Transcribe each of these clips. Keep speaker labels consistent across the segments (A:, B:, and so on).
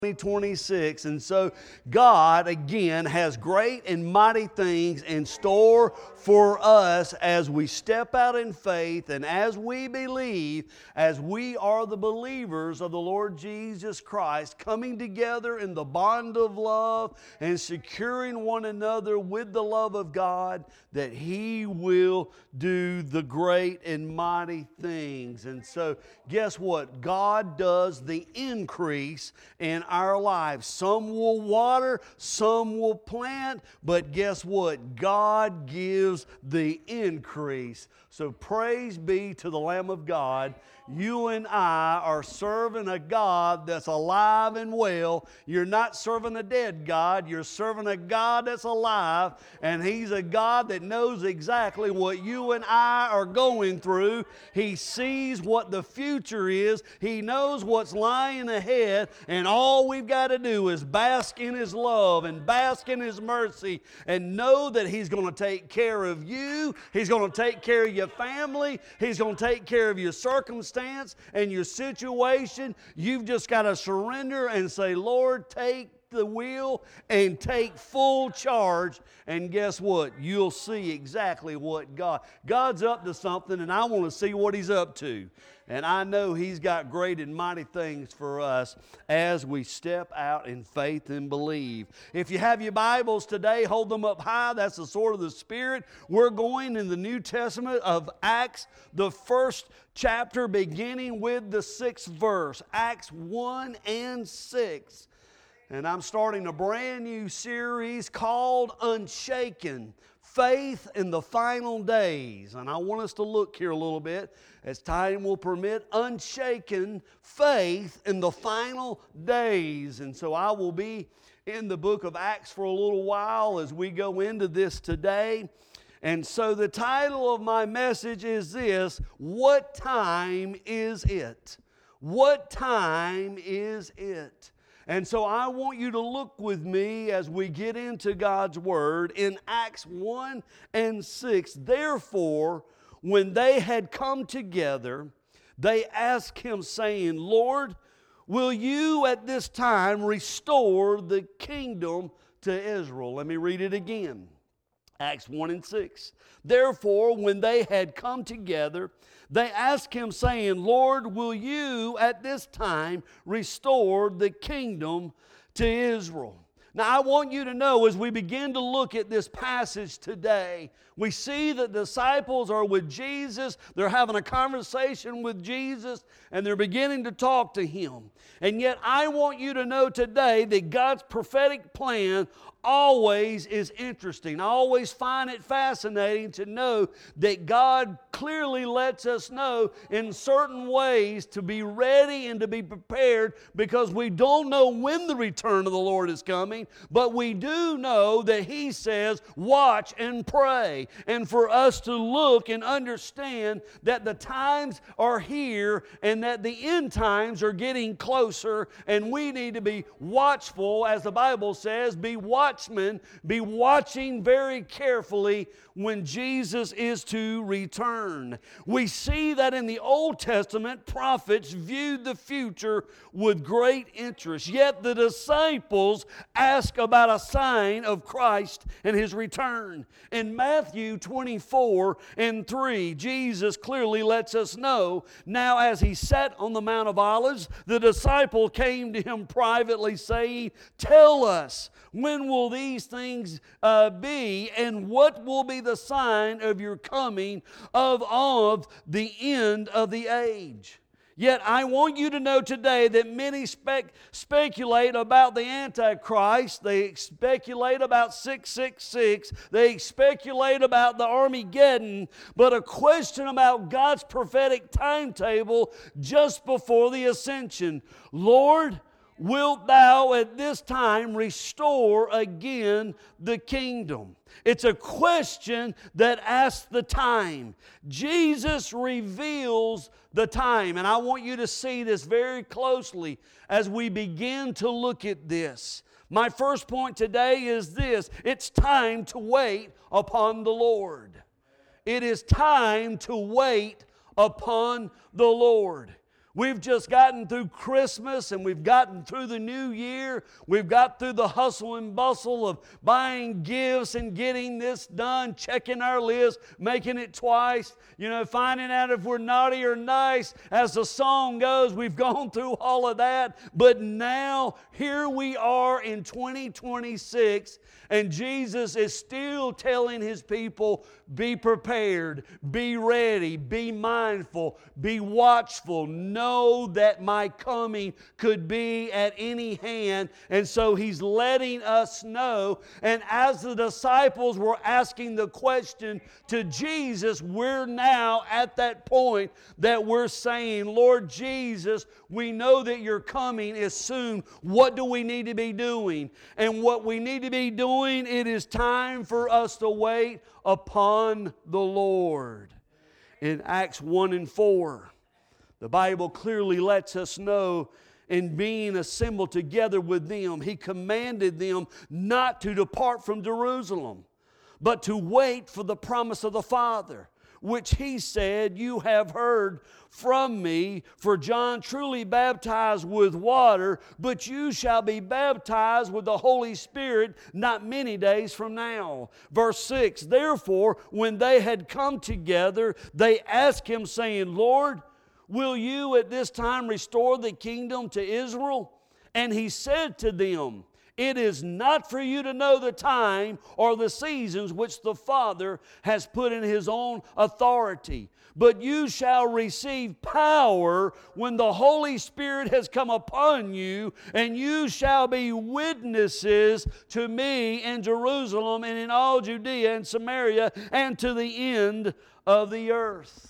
A: 2026. And so God again has great and mighty things in store for us as we step out in faith and as we believe, as we are the believers of the Lord Jesus Christ, coming together in the bond of love and securing one another with the love of God, that He will do the great and mighty things. And so guess what? God does the increase in our lives. Some will water, some will plant, but guess what? God gives the increase. So praise be to the Lamb of God. You and I are serving a God that's alive and well. You're not serving a dead God. You're serving a God that's alive, and He's a God that knows exactly what you and I are going through. He sees what the future is. He knows what's lying ahead, and all we've got to do is bask in His love and bask in His mercy and know that He's going to take care of you. He's going to take care of your family. He's going to take care of your circumstances and your situation. You've just got to surrender and say, Lord, take the wheel and take full charge, and guess what? You'll see exactly what God's up to something, and I want to see what He's up to. And I know He's got great and mighty things for us as we step out in faith and believe. If you have your Bibles today, hold them up high. That's the sword of the Spirit. We're going in the New Testament of Acts, the first chapter, beginning with the 6th verse. Acts 1 and 6. And I'm starting a brand new series called Unshaken, Faith in the Final Days. And I want us to look here a little bit, as time will permit, unshaken faith in the final days. And so I will be in the book of Acts for a little while as we go into this today. And so the title of my message is this: What time is it? What time is it? And so I want you to look with me as we get into God's Word in Acts 1 and 6. Therefore, when they had come together, they asked Him, saying, Lord, will you at this time restore the kingdom to Israel? Let me read it again. Acts 1 and 6. Therefore, when they had come together, they asked Him, saying, Lord, will you at this time restore the kingdom to Israel? Now, I want you to know, as we begin to look at this passage today, we see that disciples are with Jesus. They're having a conversation with Jesus, and they're beginning to talk to Him. And yet, I want you to know today that God's prophetic plan always is interesting. I always find it fascinating to know that God clearly lets us know in certain ways to be ready and to be prepared, because we don't know when the return of the Lord is coming, but we do know that He says, watch and pray. And for us to look and understand that the times are here and that the end times are getting closer, and we need to be watchful, as the Bible says, be watchmen, be watching very carefully when Jesus is to return. We see that in the Old Testament, prophets viewed the future with great interest. Yet the disciples ask about a sign of Christ and His return. In Matthew 24 and 3, Jesus clearly lets us know, now as He sat on the Mount of Olives, the disciple came to Him privately, saying, tell us, when will these things be, and what will be the sign of your coming of the end of the age? Yet I want you to know today that many speculate about the Antichrist. They speculate about 666. They speculate about the Armageddon. But a question about God's prophetic timetable just before the ascension. Lord, wilt thou at this time restore again the kingdom? It's a question that asks the time. Jesus reveals the time. And I want you to see this very closely as we begin to look at this. My first point today is this: it's time to wait upon the Lord. It is time to wait upon the Lord. We've just gotten through Christmas and we've gotten through the new year. We've got through the hustle and bustle of buying gifts and getting this done, checking our list, making it twice, finding out if we're naughty or nice. As the song goes, we've gone through all of that. But now, here we are in 2026, and Jesus is still telling His people, be prepared, be ready, be mindful, be watchful. Know that my coming could be at any hand. And so He's letting us know. And as the disciples were asking the question to Jesus, we're now at that point that we're saying, Lord Jesus, we know that your coming is soon. What do we need to be doing? And what we need to be doing, it is time for us to wait upon the Lord. In Acts 1 and 4, the Bible clearly lets us know, in being assembled together with them, He commanded them not to depart from Jerusalem, but to wait for the promise of the Father, which He said, you have heard from me. For John truly baptized with water, but you shall be baptized with the Holy Spirit not many days from now. Verse 6, therefore, when they had come together, they asked Him, saying, Lord, will you at this time restore the kingdom to Israel? And He said to them, it is not for you to know the time or the seasons which the Father has put in His own authority, but you shall receive power when the Holy Spirit has come upon you, and you shall be witnesses to me in Jerusalem and in all Judea and Samaria and to the end of the earth.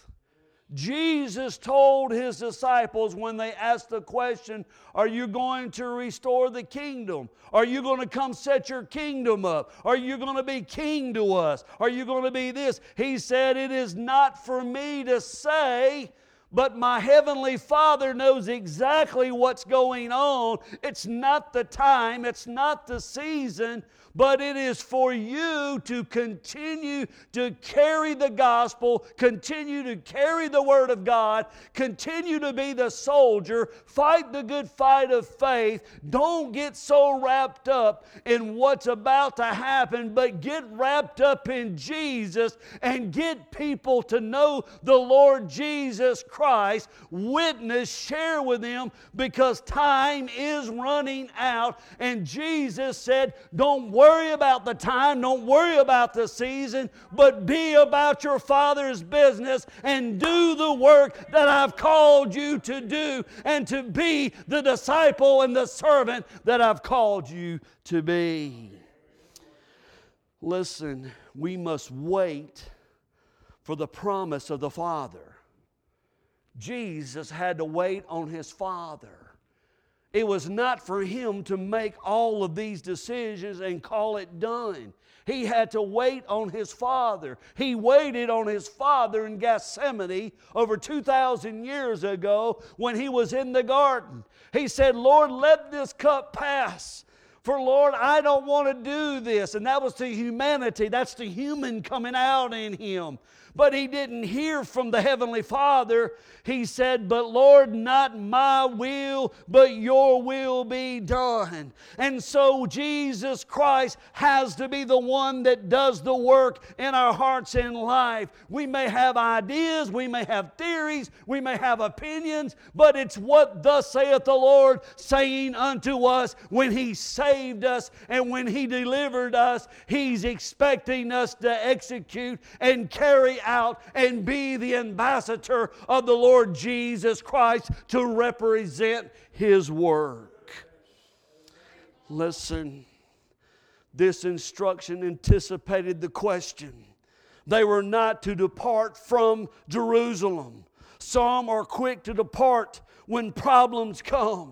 A: Jesus told His disciples when they asked the question, are you going to restore the kingdom? Are you going to come set your kingdom up? Are you going to be king to us? Are you going to be this? He said, it is not for me to say, but my heavenly Father knows exactly what's going on. It's not the time, it's not the season, but it is for you to continue to carry the gospel, continue to carry the Word of God, continue to be the soldier, fight the good fight of faith. Don't get so wrapped up in what's about to happen, but get wrapped up in Jesus and get people to know the Lord Jesus Christ. Witness, share with them, because time is running out. And Jesus said, don't worry about the time, don't worry about the season, but be about your Father's business and do the work that I've called you to do, and to be the disciple and the servant that I've called you to be. Listen, we must wait for the promise of the Father. Jesus had to wait on His Father. It was not for Him to make all of these decisions and call it done. He had to wait on His Father. He waited on His Father in Gethsemane over 2,000 years ago when He was in the garden. He said, Lord, let this cup pass. For Lord, I don't want to do this. And that was the humanity. That's the human coming out in Him. But He didn't hear from the Heavenly Father. He said, but Lord, not my will, but your will be done. And so Jesus Christ has to be the one that does the work in our hearts and life. We may have ideas, we may have theories, we may have opinions, but it's what thus saith the Lord saying unto us. When He saved us and when He delivered us, He's expecting us to execute and carry out and be the ambassador of the Lord Jesus Christ to represent His work. Listen, this instruction anticipated the question. They were not to depart from Jerusalem. Some are quick to depart when problems come.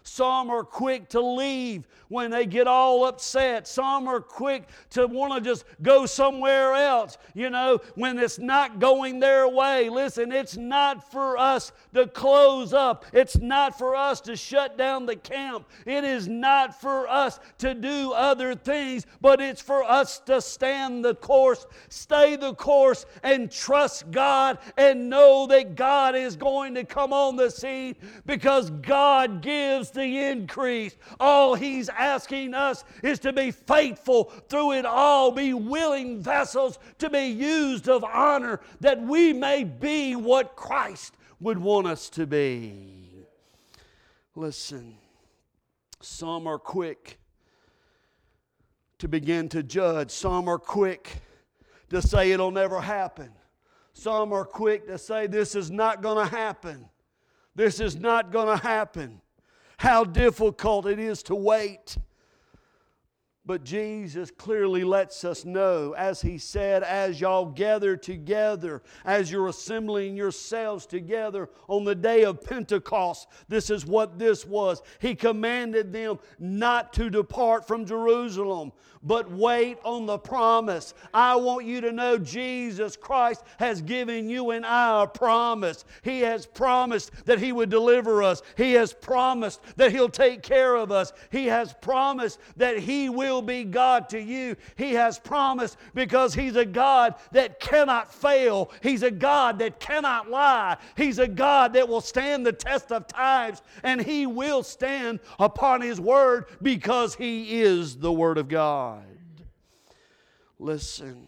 A: Some are quick to leave when they get all upset. Some are quick to want to just go somewhere else, when it's not going their way. Listen, it's not for us to close up. It's not for us to shut down the camp. It is not for us to do other things, but it's for us to stand the course, stay the course, and trust God and know that God is going to come on the scene because God gives the increase. All He's asking us is to be faithful through it all, be willing vessels to be used of honor, that we may be what Christ would want us to be. Listen, some are quick to begin to judge. Some are quick to say it'll never happen. Some are quick to say this is not going to happen. This is not going to happen. How difficult it is to wait. But Jesus clearly lets us know, as He said, as y'all gather together, as you're assembling yourselves together on the day of Pentecost, this is what this was. He commanded them not to depart from Jerusalem, but wait on the promise. I want you to know Jesus Christ has given you and I a promise. He has promised that He would deliver us. He has promised that He'll take care of us. He has promised that He will be God to you. He has promised because He's a God that cannot fail. He's a God that cannot lie. He's a God that will stand the test of times, and He will stand upon His word because He is the Word of God. Listen,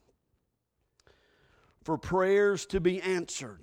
A: for prayers to be answered,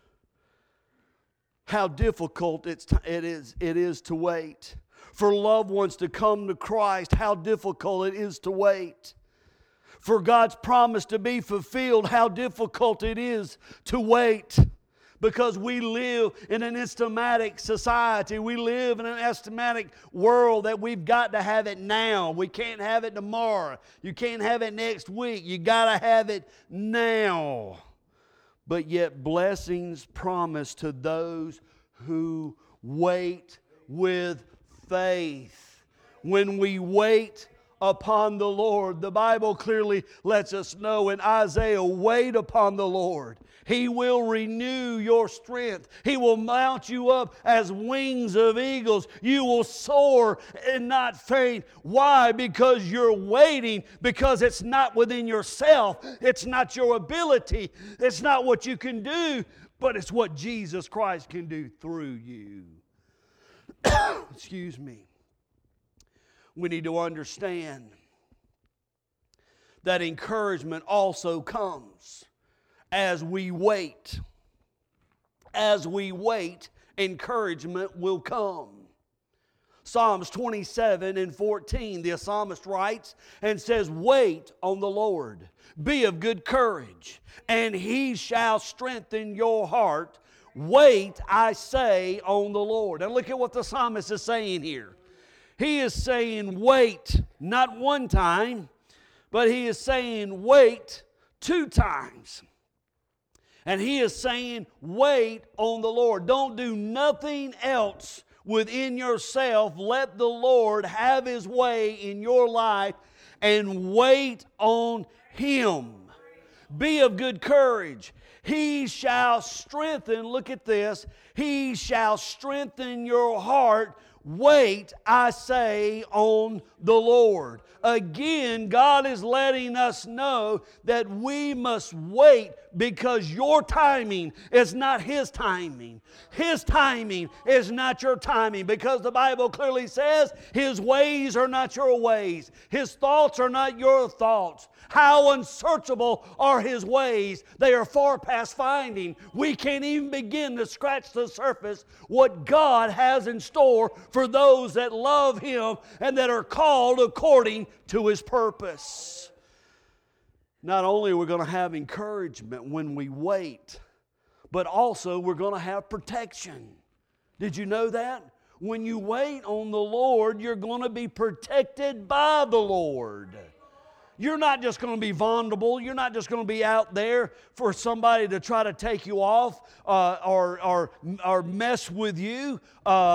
A: how difficult it is to wait. For loved ones to come to Christ, how difficult it is to wait. For God's promise to be fulfilled, how difficult it is to wait. Because we live in an estimatic society. We live in an estimatic world that we've got to have it now. We can't have it tomorrow. You can't have it next week. You got to have it now. But yet blessings promised to those who wait with faith. When we wait upon the Lord, the Bible clearly lets us know in Isaiah, wait upon the Lord. He will renew your strength. He will mount you up as wings of eagles. You will soar and not faint. Why? Because you're waiting. Because it's not within yourself. It's not your ability. It's not what you can do. But it's what Jesus Christ can do through you. Excuse me. We need to understand that encouragement also comes as we wait. As we wait, encouragement will come. Psalms 27:14, the psalmist writes and says, wait on the Lord. Be of good courage, and He shall strengthen your heart. Wait, I say, on the Lord. And look at what the psalmist is saying here. He is saying wait, not one time, but he is saying wait 2 times. And he is saying wait on the Lord. Don't do nothing else within yourself. Let the Lord have His way in your life and wait on Him. Be of good courage. He shall strengthen, look at this, He shall strengthen your heart. Wait, I say, on the Lord. Again, God is letting us know that we must wait because your timing is not His timing. His timing is not your timing, because the Bible clearly says His ways are not your ways. His thoughts are not your thoughts. How unsearchable are His ways. They are far past finding. We can't even begin to scratch the surface what God has in store for those that love Him and that are called according to His purpose. Not only are we going to have encouragement when we wait, but also we're going to have protection. Did you know that? When you wait on the Lord, you're going to be protected by the Lord. You're not just going to be vulnerable. You're not just going to be out there for somebody to try to take you off or mess with you.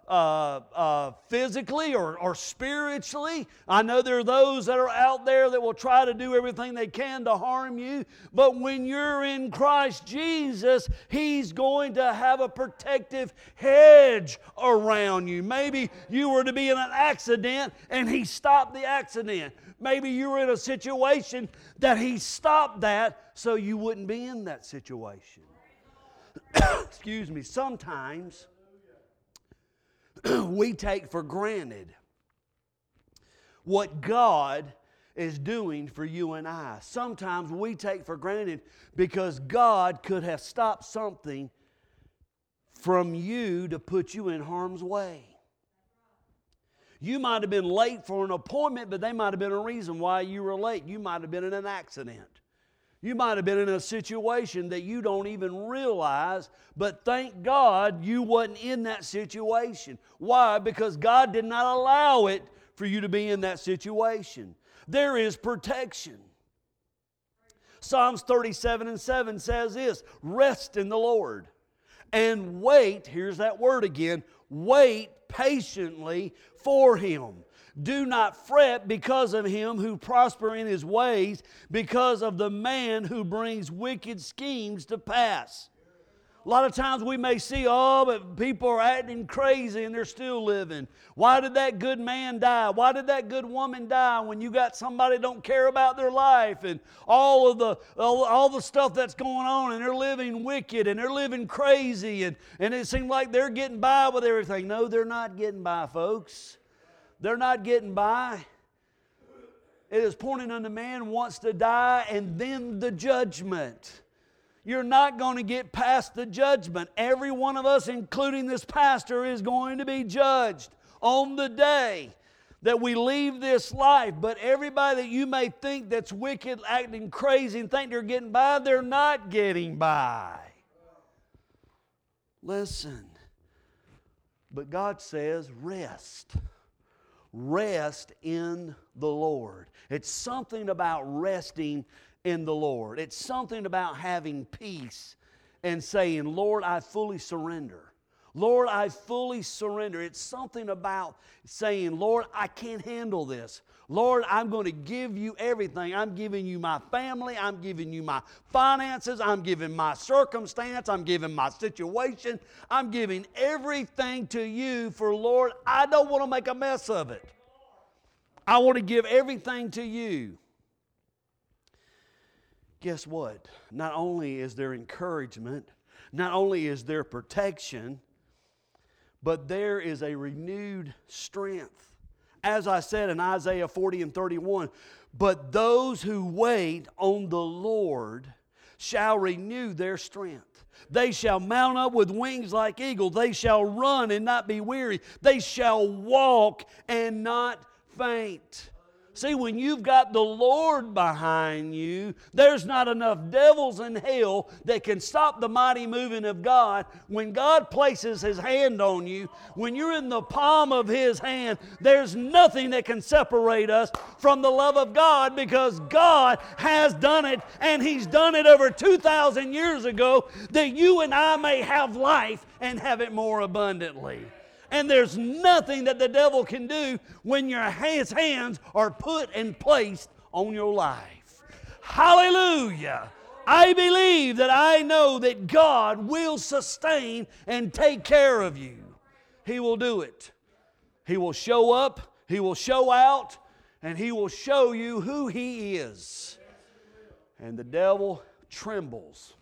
A: physically or spiritually. I know there are those that are out there that will try to do everything they can to harm you. But when you're in Christ Jesus, He's going to have a protective hedge around you. Maybe you were to be in an accident and He stopped the accident. Maybe you were in a situation that He stopped that so you wouldn't be in that situation. Excuse me. Sometimes we take for granted what God is doing for you and I. Sometimes we take for granted because God could have stopped something from you to put you in harm's way. You might have been late for an appointment, but they might have been a reason why you were late. You might have been in an accident. You might have been in a situation that you don't even realize, but thank God you wasn't in that situation. Why? Because God did not allow it for you to be in that situation. There is protection. Psalms 37:7 says this, rest in the Lord and wait, here's that word again, wait patiently for Him. Do not fret because of him who prosper in his ways, because of the man who brings wicked schemes to pass. A lot of times we may see, but people are acting crazy and they're still living. Why did that good man die? Why did that good woman die when you got somebody that don't care about their life and all the stuff that's going on, and they're living wicked and they're living crazy and it seems like they're getting by with everything. No, they're not getting by, folks. They're not getting by. It is pointing unto man wants to die and then the judgment. You're not going to get past the judgment. Every one of us, including this pastor, is going to be judged on the day that we leave this life. But everybody that you may think that's wicked, acting crazy, and think they're getting by, they're not getting by. Listen. But God says, rest. Rest in the Lord. It's something about resting in the Lord. It's something about having peace and saying, Lord, I fully surrender. Lord, I fully surrender. It's something about saying, Lord, I can't handle this. Lord, I'm going to give you everything. I'm giving you my family. I'm giving you my finances. I'm giving my circumstance. I'm giving my situation. I'm giving everything to you for, Lord, I don't want to make a mess of it. I want to give everything to you. Guess what? Not only is there encouragement, not only is there protection, but there is a renewed strength. As I said in Isaiah 40:31, but those who wait on the Lord shall renew their strength. They shall mount up with wings like eagles. They shall run and not be weary. They shall walk and not faint. See, when you've got the Lord behind you, there's not enough devils in hell that can stop the mighty moving of God. When God places His hand on you, when you're in the palm of His hand, there's nothing that can separate us from the love of God, because God has done it, and He's done it over 2,000 years ago, that you and I may have life and have it more abundantly. And there's nothing that the devil can do when his hands are put and placed on your life. Hallelujah. I believe that I know that God will sustain and take care of you. He will do it. He will show up, He will show out, and He will show you who He is. And the devil trembles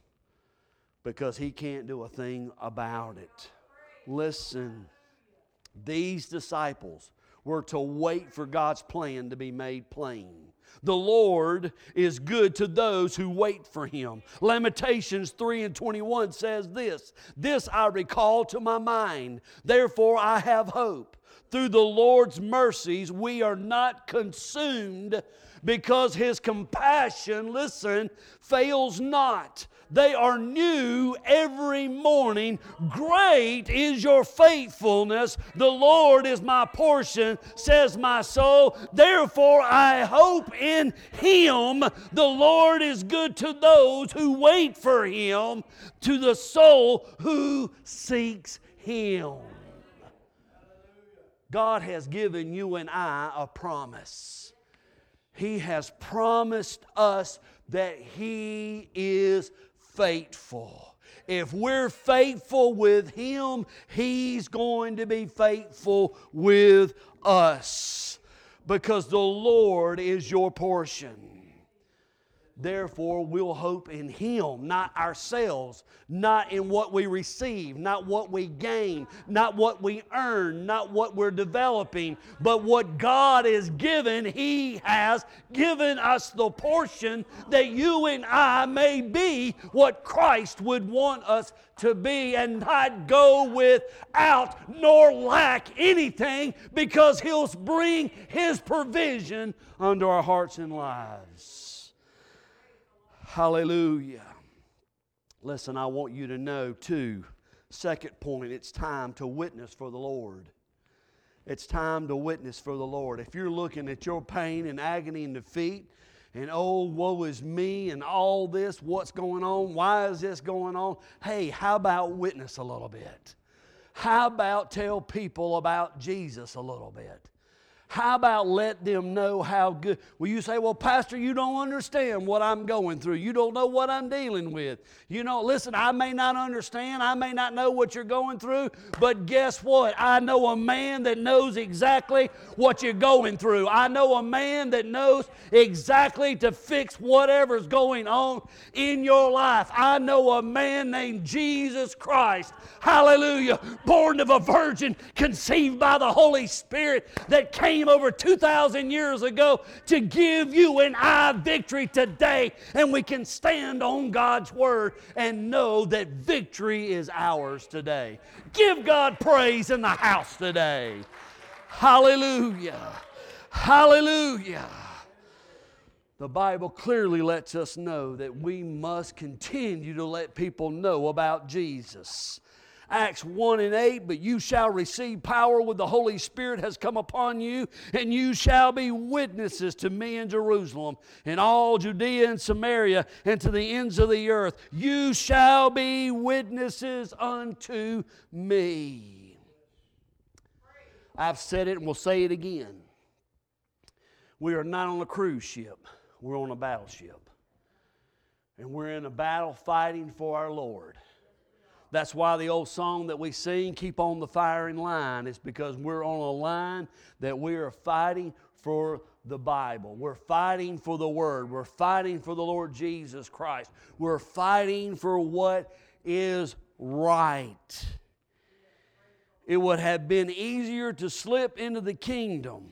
A: because he can't do a thing about it. Listen. These disciples were to wait for God's plan to be made plain. The Lord is good to those who wait for Him. Lamentations 3:21 says this, "This I recall to my mind, therefore I have hope. Through the Lord's mercies we are not consumed, because His compassion," listen, "fails not. They are new every morning. Great is your faithfulness. The Lord is my portion, says my soul. Therefore I hope in Him. The Lord is good to those who wait for Him, to the soul who seeks Him." God has given you and I a promise. He has promised us that He is faithful. If we're faithful with Him, He's going to be faithful with us, because the Lord is your portion. Therefore, we'll hope in Him, not ourselves, not in what we receive, not what we gain, not what we earn, not what we're developing, but what God has given. He has given us the portion that you and I may be what Christ would want us to be, and not go without nor lack anything, because He'll bring His provision unto our hearts and lives. Hallelujah. Listen, I want you to know too, second point, it's time to witness for the Lord. It's time to witness for the Lord. If you're looking at your pain and agony and defeat, and oh, woe is me, and all this, what's going on? Why is this going on? Hey, how about witness a little bit? How about tell people about Jesus a little bit? How about let them know how good? Well, you say, well, Pastor, you don't understand what I'm going through. You don't know what I'm dealing with. You know, listen, I may not understand. I may not know what you're going through. But guess what? I know a man that knows exactly what you're going through. I know a man that knows exactly to fix whatever's going on in your life. I know a man named Jesus Christ. Hallelujah. Born of a virgin, conceived by the Holy Spirit, that came over 2,000 years ago to give you and I victory today. And we can stand on God's Word and know that victory is ours today. Give God praise in the house today. Hallelujah. Hallelujah. The Bible clearly lets us know that we must continue to let people know about Jesus. Acts 1:8, but you shall receive power when the Holy Spirit has come upon you, and you shall be witnesses to me in Jerusalem, and all Judea and Samaria, and to the ends of the earth. You shall be witnesses unto me. I've said it and we'll say it again. We are not on a cruise ship. We're on a battleship. And we're in a battle fighting for our Lord. That's why the old song that we sing, Keep on the Firing Line, is because we're on a line that we are fighting for the Bible. We're fighting for the Word. We're fighting for the Lord Jesus Christ. We're fighting for what is right. It would have been easier to slip into the kingdom,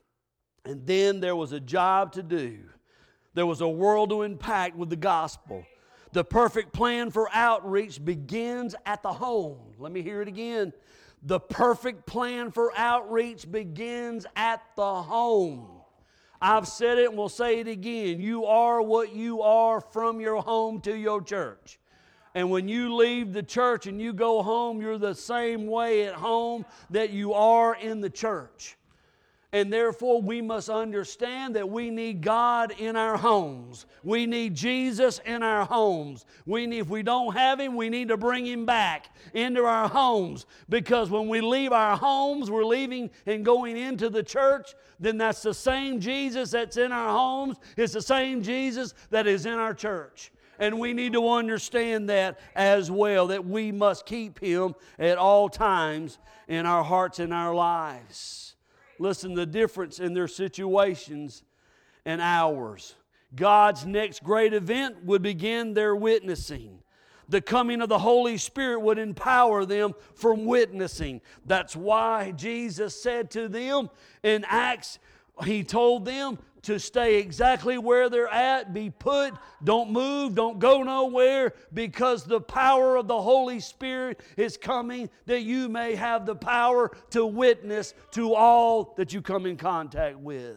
A: and then there was a job to do. There was a world to impact with the gospel. The perfect plan for outreach begins at the home. Let me hear it again. The perfect plan for outreach begins at the home. I've said it and we'll say it again. You are what you are from your home to your church. And when you leave the church and you go home, you're the same way at home that you are in the church. And therefore, we must understand that we need God in our homes. We need Jesus in our homes. If we don't have Him, we need to bring Him back into our homes. Because when we leave our homes, we're leaving and going into the church, then that's the same Jesus that's in our homes. It's the same Jesus that is in our church. And we need to understand that as well, that we must keep Him at all times in our hearts and our lives. Listen, the difference in their situations and ours. God's next great event would begin their witnessing. The coming of the Holy Spirit would empower them from witnessing. That's why Jesus said to them in Acts, He told them to stay exactly where they're at, be put, don't move, don't go nowhere, because the power of the Holy Spirit is coming, that you may have the power to witness to all that you come in contact with.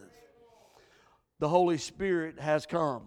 A: The Holy Spirit has come,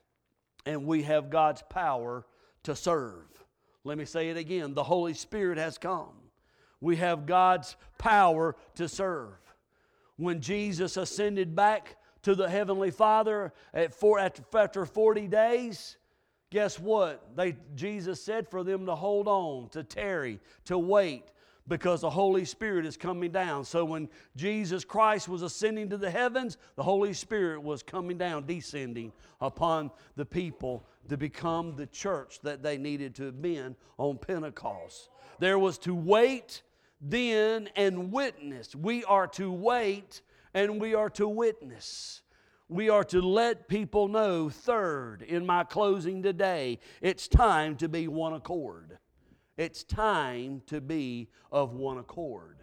A: and we have God's power to serve. Let me say it again. The Holy Spirit has come. We have God's power to serve. When Jesus ascended back to the Heavenly Father after 40 days, guess what? Jesus said for them to hold on, to tarry, to wait. because the Holy Spirit is coming down. So when Jesus Christ was ascending to the heavens, the Holy Spirit was coming down, descending upon the people to become the church that they needed to have been on Pentecost. There was to wait then and witness. We are to wait and we are to witness. We are to let people know. Third, in my closing today, it's time to be one accord. It's time to be of one accord.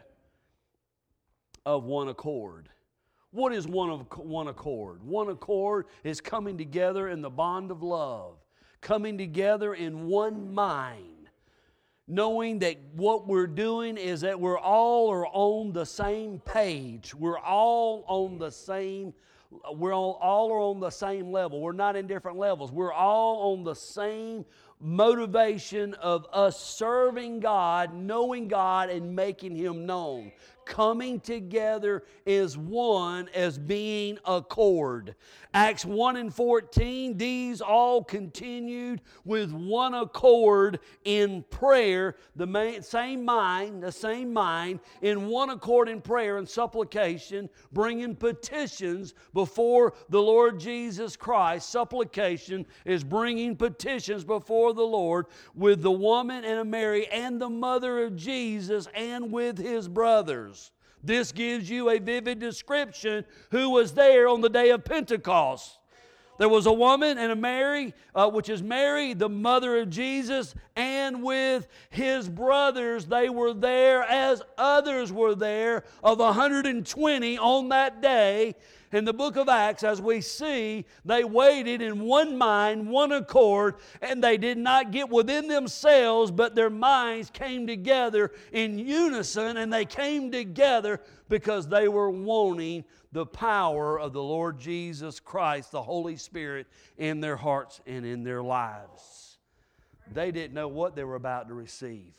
A: Of one accord. What is one accord? One accord is coming together in the bond of love. Coming together in one mind. Knowing that what we're doing is that we're all are on the same page. We're all on the same all are on the same level. We're not in different levels. We're all on the same motivation of us serving God, knowing God, and making Him known. Coming together is one, as being accord. Acts 1 and 14, these all continued with one accord in prayer, the same mind, in one accord in prayer and supplication, bringing petitions before the Lord Jesus Christ. Supplication is bringing petitions before the Lord with the woman and Mary and the mother of Jesus and with His brothers. This gives you a vivid description who was there on the day of Pentecost. There was a woman and a Mary, which is Mary, the mother of Jesus, and with His brothers. They were there as others were there, of 120 on that day. In the book of Acts, as we see, they waited in one mind, one accord, and they did not get within themselves, but their minds came together in unison, and they came together because they were wanting the power of the Lord Jesus Christ, the Holy Spirit, in their hearts and in their lives. They didn't know what they were about to receive,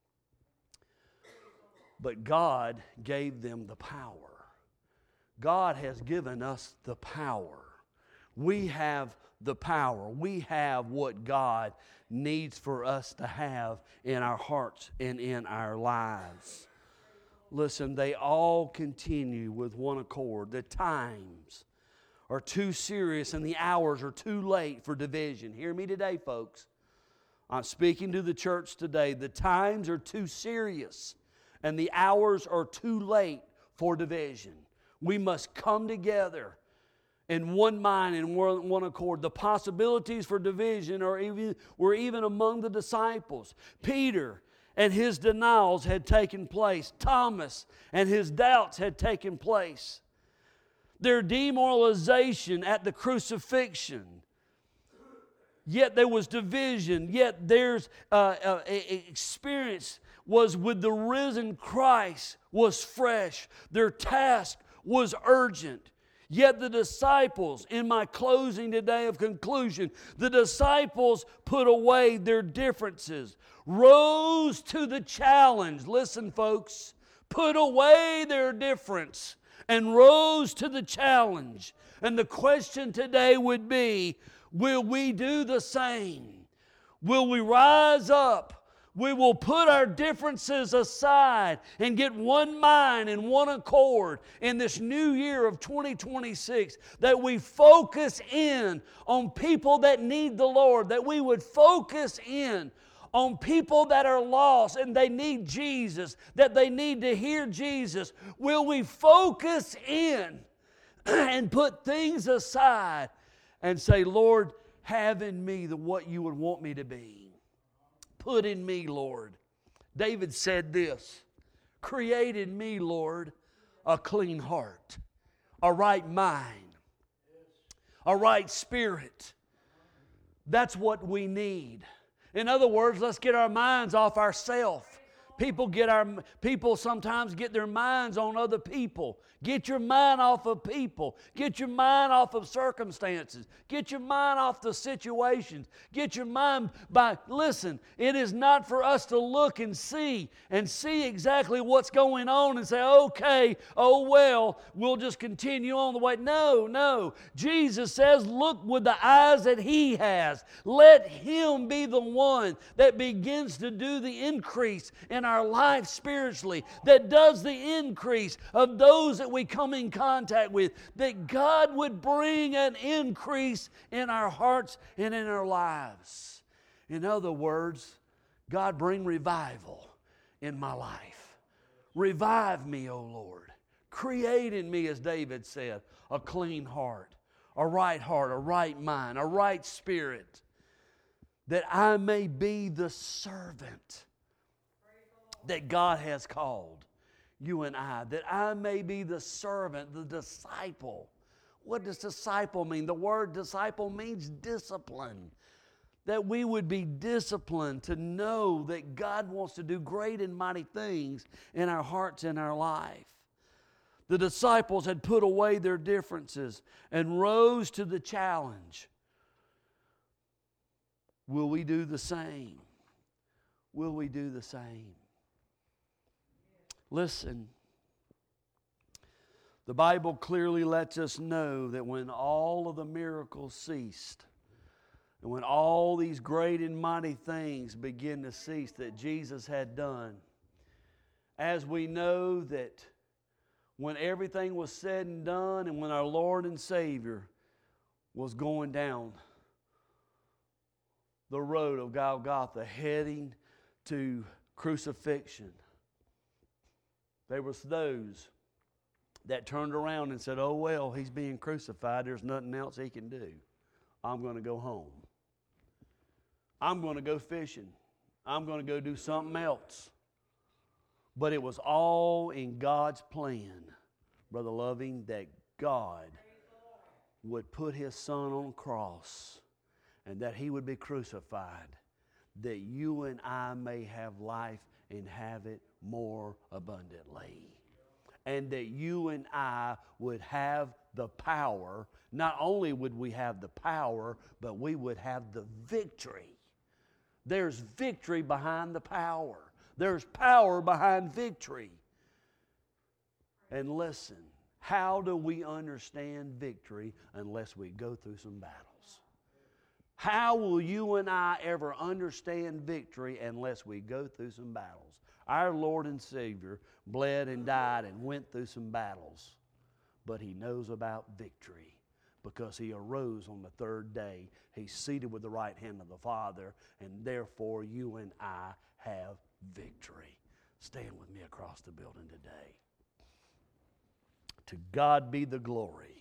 A: but God gave them the power. God has given us the power. We have the power. We have what God needs for us to have in our hearts and in our lives. Listen, they all continue with one accord. The times are too serious and the hours are too late for division. Hear me today, folks. I'm speaking to the church today. The times are too serious and the hours are too late for division. We must come together in one mind and one accord. The possibilities for division were even among the disciples. Peter and his denials had taken place. Thomas and his doubts had taken place. Their demoralization at the crucifixion. Yet there was division. Yet there's experience was with the risen Christ was fresh. Their task was urgent. Yet the disciples, in my closing today of conclusion, the disciples put away their differences, rose to the challenge. Listen, folks, put away their difference and rose to the challenge. And the question today would be, will we do the same? Will we rise up? We will put our differences aside and get one mind and one accord in this new year of 2026, that we focus in on people that need the Lord, that we would focus in on people that are lost and they need Jesus, that they need to hear Jesus. Will we focus in and put things aside and say, Lord, have in me what you would want me to be. Put in me, Lord. David said this, create in me, Lord, a clean heart, a right mind, a right spirit. That's what we need. In other words, let's get our minds off ourselves. People sometimes get their minds on other people. Get your mind off of people. Get your mind off of circumstances. Get your mind off the situations. Get your mind listen, it is not for us to look and see exactly what's going on and say, okay, oh well, we'll just continue on the way. No. Jesus says, look with the eyes that He has. Let Him be the one that begins to do the increase in in our life spiritually that does the increase of those that we come in contact with, that God would bring an increase in our hearts and in our lives. In other words, God, bring revival in my life. Revive me, O Lord. Create in me, as David said, a clean heart, a right mind, a right spirit, that I may be the servant that God has called you and I, that I may be the servant, the disciple. What does disciple mean? The word disciple means discipline. That we would be disciplined to know that God wants to do great and mighty things in our hearts and our life. The disciples had put away their differences and rose to the challenge. Will we do the same? Will we do the same? Listen, the Bible clearly lets us know that when all of the miracles ceased, and when all these great and mighty things begin to cease that Jesus had done, as we know that when everything was said and done, and when our Lord and Savior was going down the road of Golgotha, heading to crucifixion, there was those that turned around and said, oh well, He's being crucified, there's nothing else He can do. I'm going to go home. I'm going to go fishing. I'm going to go do something else. But it was all in God's plan, Brother Loving, that God would put His Son on the cross and that He would be crucified, that you and I may have life and have it more abundantly. And that you and I would have the power. Not only would we have the power, but we would have the victory. There's victory behind the power. There's power behind victory. And listen, how do we understand victory unless we go through some battles? How will you and I ever understand victory unless we go through some battles? Our Lord and Savior bled and died and went through some battles, but He knows about victory. Because He arose on the third day. He's seated with the right hand of the Father, and therefore you and I have victory. Stand with me across the building today. To God be the glory.